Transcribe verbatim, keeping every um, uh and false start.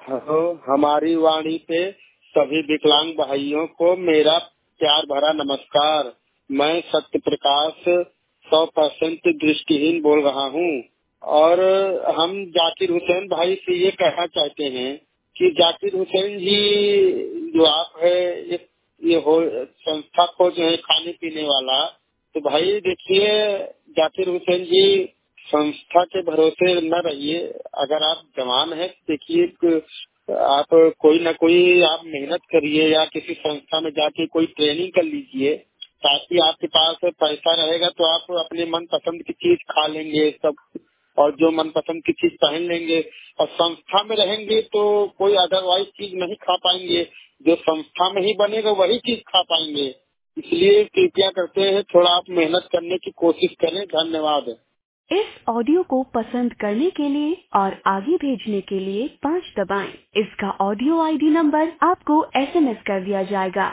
Hello, हमारी वाणी पे सभी विकलांग भाइयों को मेरा प्यार भरा नमस्कार। मैं सत्य प्रकाश सौ परसेंट दृष्टिहीन बोल रहा हूँ और हम जाकिर हुसैन भाई से ये कहना चाहते हैं कि जाकिर हुसैन जी जो आप है ये ये हो संस्था को जो है खाने पीने वाला, तो भाई देखिए जाकिर हुसैन जी संस्था के भरोसे न रहिए। अगर आप जवान हैं देखिए आप कोई ना कोई आप मेहनत करिए या किसी संस्था में जाके कोई ट्रेनिंग कर लीजिए, ताकि आपके पास पैसा रहेगा तो आप अपने मन पसंद की चीज खा लेंगे सब, और जो मन पसंद की चीज पहन लेंगे। और संस्था में रहेंगे तो कोई अदरवाइज चीज नहीं खा पाएंगे, जो संस्था में ही बनेगा वही चीज खा पाएंगे। इसलिए कृपया करते हैं थोड़ा आप मेहनत करने की कोशिश करें। धन्यवाद। इस ऑडियो को पसंद करने के लिए और आगे भेजने के लिए पाँच दबाएं। इसका ऑडियो आईडी नंबर आपको एसएमएस कर दिया जाएगा।